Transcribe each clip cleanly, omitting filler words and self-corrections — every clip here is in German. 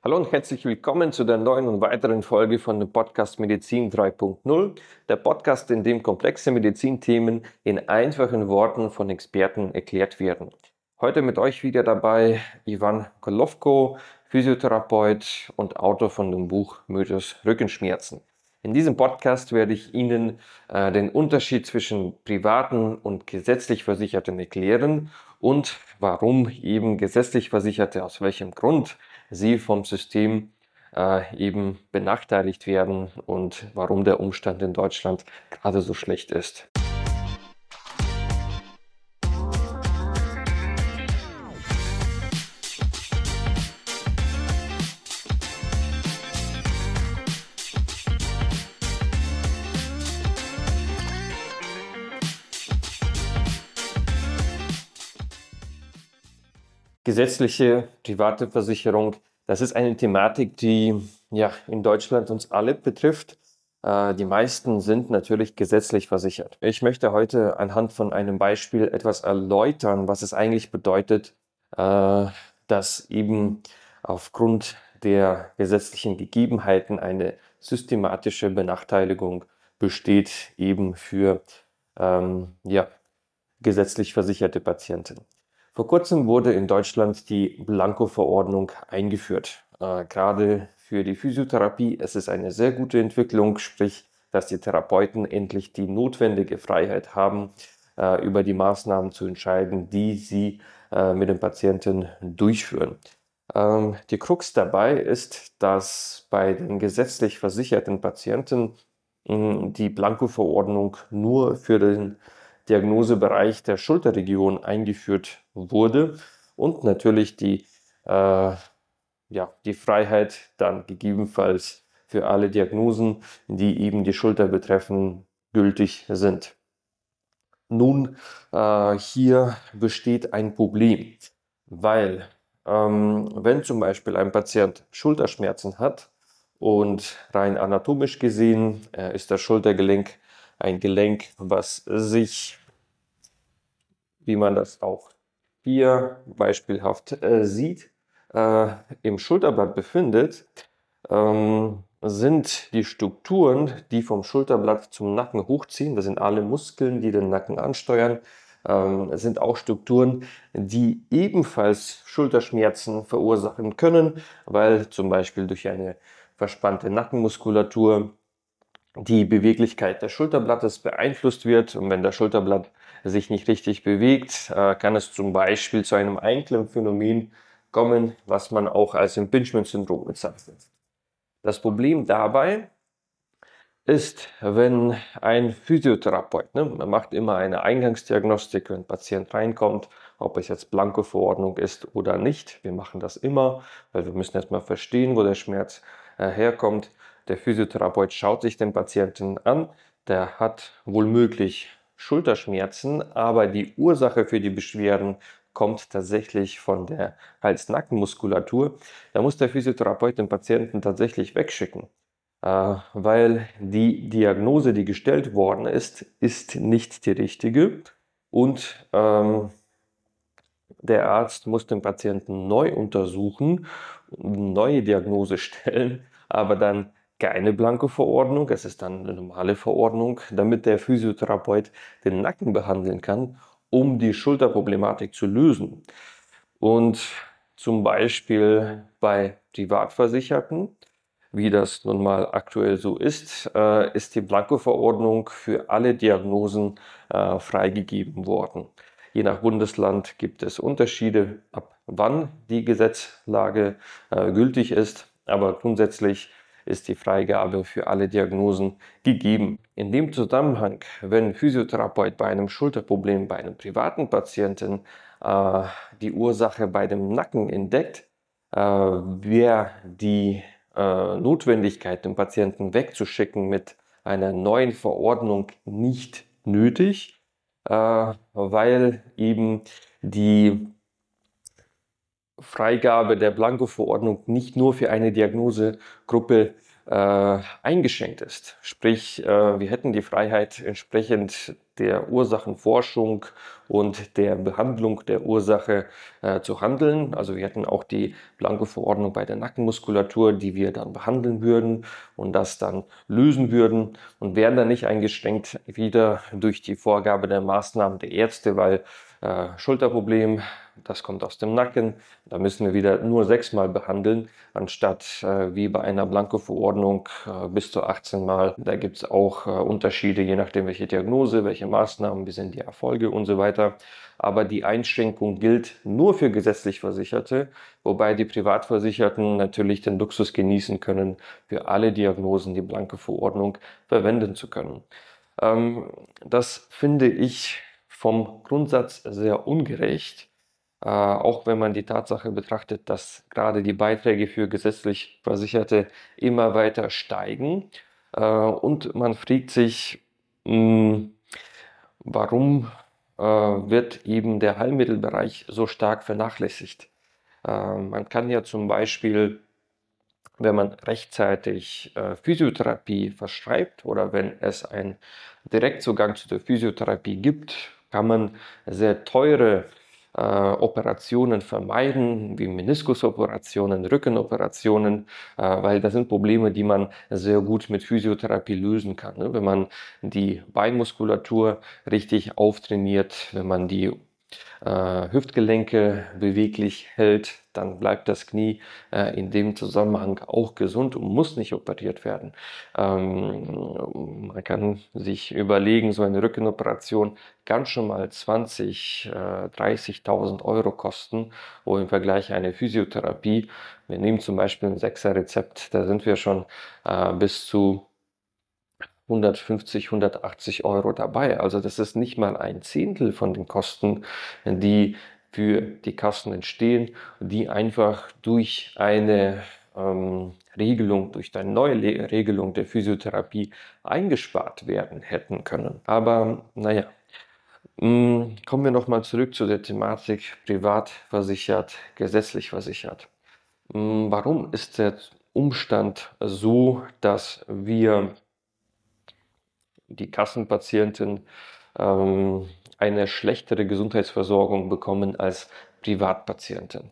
Hallo und herzlich willkommen zu der neuen und weiteren Folge von dem Podcast Medizin 3.0. Der Podcast, in dem komplexe Medizinthemen in einfachen Worten von Experten erklärt werden. Heute mit euch wieder dabei Ivan Golovko, Physiotherapeut und Autor von dem Buch Mythos Rückenschmerzen. In diesem Podcast werde ich Ihnen den Unterschied zwischen privaten und gesetzlich Versicherten erklären und warum eben gesetzlich Versicherte aus welchem Grund sie vom System eben benachteiligt werden und warum der Umstand in Deutschland gerade so schlecht ist. Gesetzliche private Versicherung, das ist eine Thematik, die in Deutschland uns alle betrifft. Die meisten sind natürlich gesetzlich versichert. Ich möchte heute anhand von einem Beispiel etwas erläutern, was es eigentlich bedeutet, dass eben aufgrund der gesetzlichen Gegebenheiten eine systematische Benachteiligung besteht, eben für gesetzlich versicherte Patienten. Vor kurzem wurde in Deutschland die Blanko-Verordnung eingeführt. Gerade für die Physiotherapie ist es eine sehr gute Entwicklung, sprich, dass die Therapeuten endlich die notwendige Freiheit haben, über die Maßnahmen zu entscheiden, die sie mit dem Patienten durchführen. Die Krux dabei ist, dass bei den gesetzlich versicherten Patienten die Blanko-Verordnung nur für den Diagnosebereich der Schulterregion eingeführt wurde und natürlich die Freiheit dann gegebenenfalls für alle Diagnosen, die eben die Schulter betreffen, gültig sind. Nun, hier besteht ein Problem, weil wenn zum Beispiel ein Patient Schulterschmerzen hat und rein anatomisch gesehen ist das Schultergelenk ein Gelenk, was sich, wie man das auch hier beispielhaft sieht, im Schulterblatt befindet, sind die Strukturen, die vom Schulterblatt zum Nacken hochziehen, das sind alle Muskeln, die den Nacken ansteuern, sind auch Strukturen, die ebenfalls Schulterschmerzen verursachen können, weil zum Beispiel durch eine verspannte Nackenmuskulatur die Beweglichkeit des Schulterblattes beeinflusst wird. Und wenn das Schulterblatt sich nicht richtig bewegt, kann es zum Beispiel zu einem Einklemmphänomen kommen, was man auch als Impingement-Syndrom bezeichnet. Das Problem dabei ist, wenn ein Physiotherapeut, man macht immer eine Eingangsdiagnostik, wenn ein Patient reinkommt, ob es jetzt Blanko-Verordnung ist oder nicht. Wir machen das immer, weil wir müssen erstmal verstehen, wo der Schmerz herkommt. Der Physiotherapeut schaut sich den Patienten an, der hat wohlmöglich Schulterschmerzen, aber die Ursache für die Beschwerden kommt tatsächlich von der Hals-Nacken-Muskulatur. Da muss der Physiotherapeut den Patienten tatsächlich wegschicken, weil die Diagnose, die gestellt worden ist, ist nicht die richtige und der Arzt muss den Patienten neu untersuchen, eine neue Diagnose stellen, aber dann keine Blanko-Verordnung, es ist dann eine normale Verordnung, damit der Physiotherapeut den Nacken behandeln kann, um die Schulterproblematik zu lösen. Und zum Beispiel bei Privatversicherten, wie das nun mal aktuell so ist die Blanko-Verordnung für alle Diagnosen freigegeben worden. Je nach Bundesland gibt es Unterschiede, ab wann die Gesetzlage gültig ist, aber grundsätzlich ist die Freigabe für alle Diagnosen gegeben. In dem Zusammenhang, wenn ein Physiotherapeut bei einem Schulterproblem bei einem privaten Patienten die Ursache bei dem Nacken entdeckt, wäre die Notwendigkeit, den Patienten wegzuschicken mit einer neuen Verordnung nicht nötig, weil eben die Freigabe der Blanko-Verordnung nicht nur für eine Diagnosegruppe eingeschränkt ist. Sprich, wir hätten die Freiheit, entsprechend der Ursachenforschung und der Behandlung der Ursache zu handeln. Also wir hätten auch die Blanko-Verordnung bei der Nackenmuskulatur, die wir dann behandeln würden und das dann lösen würden und wären dann nicht eingeschränkt wieder durch die Vorgabe der Maßnahmen der Ärzte, weil Schulterproblem, das kommt aus dem Nacken, da müssen wir wieder nur 6-mal behandeln, anstatt wie bei einer Blanko-Verordnung bis zu 18 Mal. Da gibt es auch Unterschiede, je nachdem welche Diagnose, welche Maßnahmen, wie sind die Erfolge und so weiter. Aber die Einschränkung gilt nur für gesetzlich Versicherte, wobei die Privatversicherten natürlich den Luxus genießen können, für alle Diagnosen die Blanko-Verordnung verwenden zu können. Das finde ich vom Grundsatz sehr ungerecht, auch wenn man die Tatsache betrachtet, dass gerade die Beiträge für gesetzlich Versicherte immer weiter steigen. Und man fragt sich, warum wird eben der Heilmittelbereich so stark vernachlässigt. Man kann ja zum Beispiel, wenn man rechtzeitig Physiotherapie verschreibt oder wenn es einen Direktzugang zu der Physiotherapie gibt, kann man sehr teure Operationen vermeiden, wie Meniskusoperationen, Rückenoperationen, weil das sind Probleme, die man sehr gut mit Physiotherapie lösen kann. Ne? Wenn man die Beinmuskulatur richtig auftrainiert, wenn man die Hüftgelenke beweglich hält, dann bleibt das Knie in dem Zusammenhang auch gesund und muss nicht operiert werden. Man kann sich überlegen, so eine Rückenoperation kann schon mal 20.000, 30.000 Euro kosten, wo im Vergleich eine Physiotherapie, wir nehmen zum Beispiel ein 6er-Rezept, da sind wir schon bis zu 150, 180 Euro dabei. Also das ist nicht mal ein Zehntel von den Kosten, die für die Kassen entstehen, die einfach durch eine Regelung, durch eine neue Regelung der Physiotherapie eingespart werden hätten können. Aber naja, kommen wir nochmal zurück zu der Thematik privat versichert, gesetzlich versichert. Warum ist der Umstand so, dass wir die Kassenpatienten eine schlechtere Gesundheitsversorgung bekommen als Privatpatienten?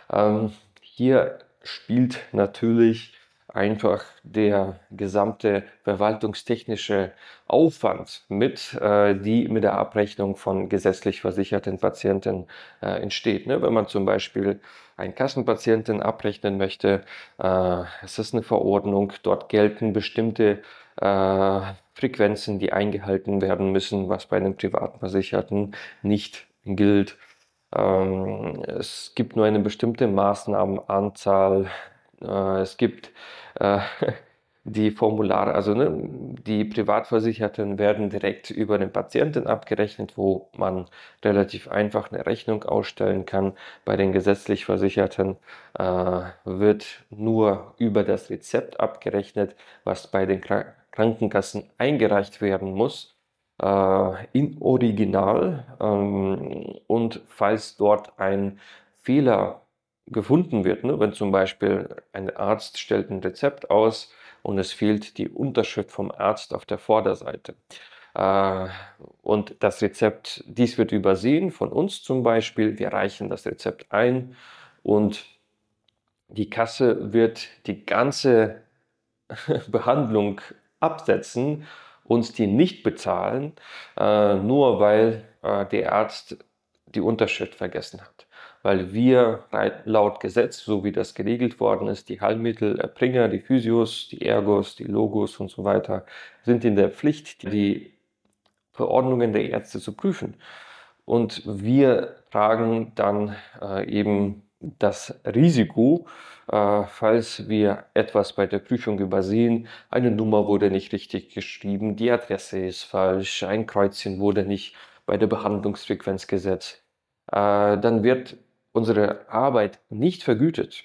Hier spielt natürlich einfach der gesamte verwaltungstechnische Aufwand mit, die mit der Abrechnung von gesetzlich versicherten Patienten entsteht. Ne? Wenn man zum Beispiel einen Kassenpatienten abrechnen möchte, es ist eine Verordnung, dort gelten bestimmte Frequenzen, die eingehalten werden müssen, was bei den privaten Versicherten nicht gilt. Es gibt nur eine bestimmte Maßnahmenanzahl. Es gibt die Formulare, also ne, die Privatversicherten werden direkt über den Patienten abgerechnet, wo man relativ einfach eine Rechnung ausstellen kann. Bei den gesetzlich Versicherten wird nur über das Rezept abgerechnet, was bei den Krankenkassen eingereicht werden muss. Im Original, und falls dort ein Fehler gefunden wird, ne, wenn zum Beispiel ein Arzt stellt ein Rezept aus und es fehlt die Unterschrift vom Arzt auf der Vorderseite. Und das Rezept, dies wird übersehen von uns zum Beispiel, wir reichen das Rezept ein und die Kasse wird die ganze Behandlung absetzen, uns die nicht bezahlen, nur weil der Arzt die Unterschrift vergessen hat. Weil wir laut Gesetz, so wie das geregelt worden ist, die Heilmittelerbringer, die Physios, die Ergos, die Logos und so weiter, sind in der Pflicht, die Verordnungen der Ärzte zu prüfen. Und wir tragen dann eben das Risiko, falls wir etwas bei der Prüfung übersehen, eine Nummer wurde nicht richtig geschrieben, die Adresse ist falsch, ein Kreuzchen wurde nicht bei der Behandlungsfrequenz gesetzt, dann wird unsere Arbeit nicht vergütet.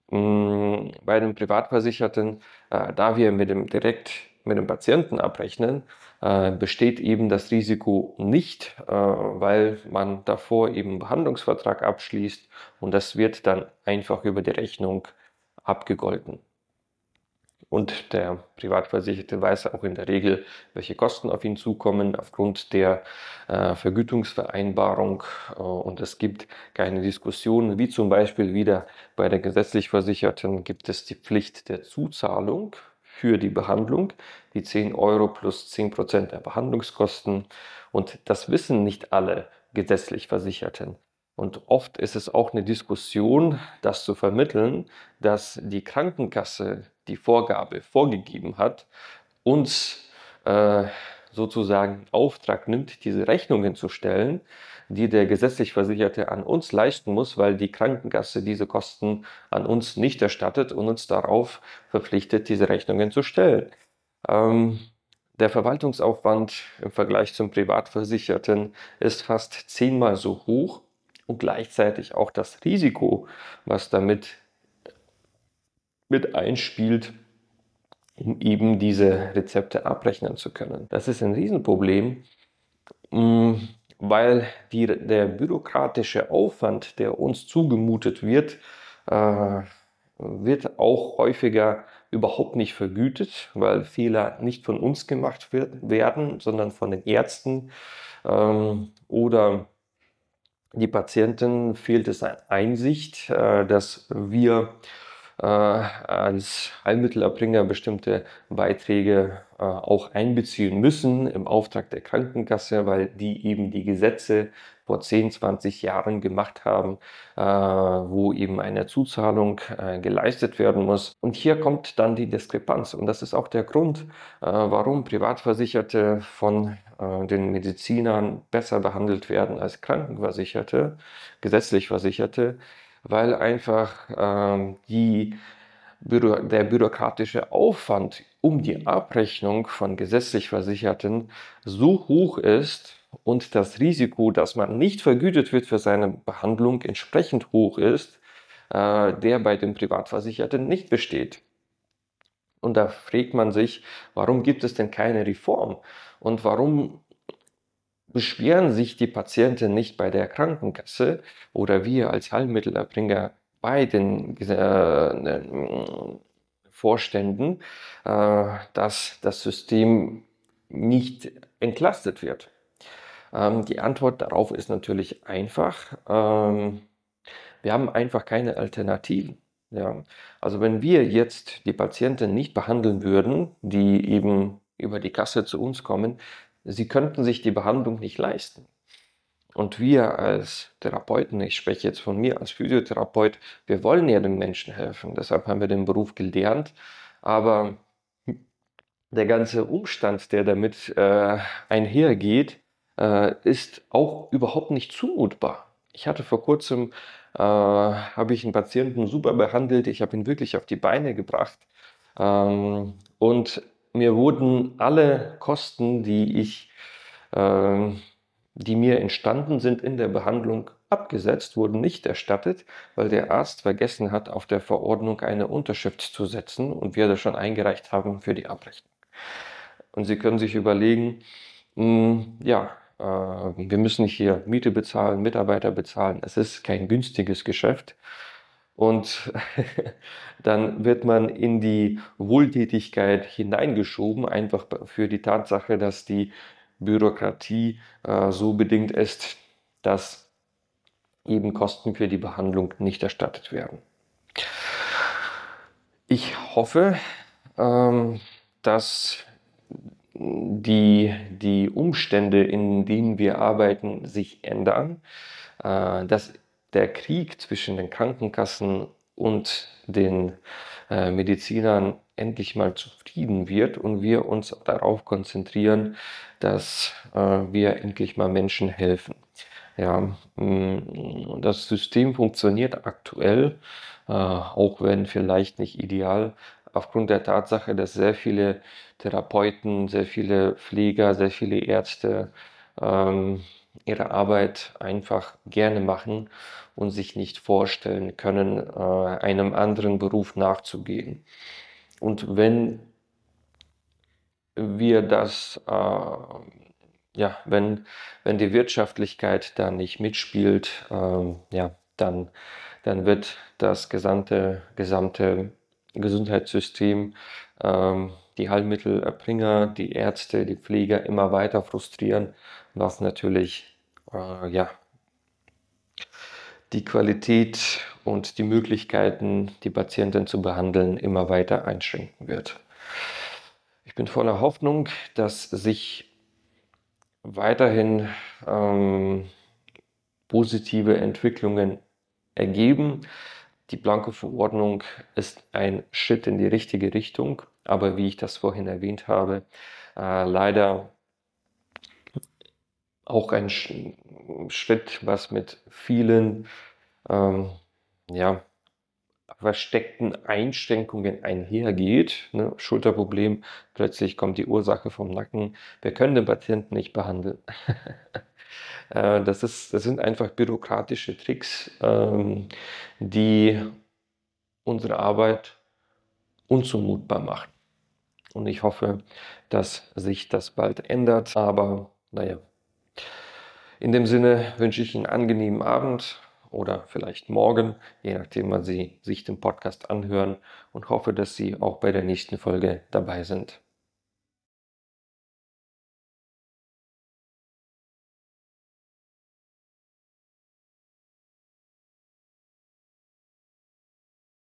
Bei den Privatversicherten, da wir direkt mit dem Patienten abrechnen, besteht eben das Risiko nicht, weil man davor eben einen Behandlungsvertrag abschließt und das wird dann einfach über die Rechnung abgegolten. Und der Privatversicherte weiß auch in der Regel, welche Kosten auf ihn zukommen aufgrund der Vergütungsvereinbarung. Und es gibt keine Diskussion, wie zum Beispiel wieder bei der gesetzlich Versicherten gibt es die Pflicht der Zuzahlung für die Behandlung, die 10 Euro plus 10% der Behandlungskosten. Und das wissen nicht alle gesetzlich Versicherten. Und oft ist es auch eine Diskussion, das zu vermitteln, dass die Krankenkasse die Vorgabe vorgegeben hat, uns sozusagen Auftrag nimmt, diese Rechnungen zu stellen, die der gesetzlich Versicherte an uns leisten muss, weil die Krankenkasse diese Kosten an uns nicht erstattet und uns darauf verpflichtet, diese Rechnungen zu stellen. Der Verwaltungsaufwand im Vergleich zum Privatversicherten ist fast 10-mal so hoch und gleichzeitig auch das Risiko, was damit mit einspielt, um eben diese Rezepte abrechnen zu können. Das ist ein Riesenproblem, weil der bürokratische Aufwand, der uns zugemutet wird, wird auch häufiger überhaupt nicht vergütet, weil Fehler nicht von uns gemacht werden, sondern von den Ärzten oder die Patienten fehlt es an Einsicht, dass wir als Heilmittelerbringer bestimmte Beiträge auch einbeziehen müssen im Auftrag der Krankenkasse, weil die eben die Gesetze vor 10, 20 Jahren gemacht haben, wo eben eine Zuzahlung geleistet werden muss. Und hier kommt dann die Diskrepanz. Und das ist auch der Grund, warum Privatversicherte von den Medizinern besser behandelt werden als Krankenversicherte, gesetzlich Versicherte, weil einfach der bürokratische Aufwand um die Abrechnung von gesetzlich Versicherten so hoch ist und das Risiko, dass man nicht vergütet wird für seine Behandlung, entsprechend hoch ist, der bei den Privatversicherten nicht besteht. Und da fragt man sich, warum gibt es denn keine Reform? Und warum beschweren sich die Patienten nicht bei der Krankenkasse oder wir als Heilmittelerbringer bei den Vorständen, dass das System nicht entlastet wird? Die Antwort darauf ist natürlich einfach. Wir haben einfach keine Alternativen. Ja, also wenn wir jetzt die Patienten nicht behandeln würden, die eben über die Kasse zu uns kommen, sie könnten sich die Behandlung nicht leisten. Und wir als Therapeuten, ich spreche jetzt von mir als Physiotherapeut, wir wollen ja den Menschen helfen. Deshalb haben wir den Beruf gelernt. Aber der ganze Umstand, der damit einhergeht, ist auch überhaupt nicht zumutbar. Ich hatte vor kurzem, habe ich einen Patienten super behandelt, ich habe ihn wirklich auf die Beine gebracht und mir wurden alle Kosten, die mir entstanden sind in der Behandlung, abgesetzt, wurden nicht erstattet, weil der Arzt vergessen hat, auf der Verordnung eine Unterschrift zu setzen und wir das schon eingereicht haben für die Abrechnung. Und Sie können sich überlegen, wir müssen hier Miete bezahlen, Mitarbeiter bezahlen. Es ist kein günstiges Geschäft. Und dann wird man in die Wohltätigkeit hineingeschoben, einfach für die Tatsache, dass die Bürokratie so bedingt ist, dass eben Kosten für die Behandlung nicht erstattet werden. Ich hoffe, dass die Umstände, in denen wir arbeiten, sich ändern, dass der Krieg zwischen den Krankenkassen und den Medizinern endlich mal zufrieden wird und wir uns darauf konzentrieren, dass wir endlich mal Menschen helfen. Ja, das System funktioniert aktuell, auch wenn vielleicht nicht ideal, aufgrund der Tatsache, dass sehr viele Therapeuten, sehr viele Pfleger, sehr viele Ärzte ihre Arbeit einfach gerne machen und sich nicht vorstellen können, einem anderen Beruf nachzugehen. Und wenn wir das, wenn die Wirtschaftlichkeit da nicht mitspielt, dann wird das gesamte Gesundheitssystem die Heilmittelerbringer, die Ärzte, die Pfleger immer weiter frustrieren, was natürlich ja, die Qualität und die Möglichkeiten, die Patienten zu behandeln, immer weiter einschränken wird. Ich bin voller Hoffnung, dass sich weiterhin positive Entwicklungen ergeben. Die Blanko-Verordnung ist ein Schritt in die richtige Richtung, aber wie ich das vorhin erwähnt habe, leider auch ein Schritt, was mit vielen ja, versteckten Einschränkungen einhergeht. Ne? Schulterproblem, plötzlich kommt die Ursache vom Nacken. Wir können den Patienten nicht behandeln. Das sind einfach bürokratische Tricks, die unsere Arbeit unzumutbar machen. Und ich hoffe, dass sich das bald ändert. Aber naja, in dem Sinne wünsche ich Ihnen einen angenehmen Abend oder vielleicht morgen, je nachdem, wann Sie sich den Podcast anhören, und hoffe, dass Sie auch bei der nächsten Folge dabei sind.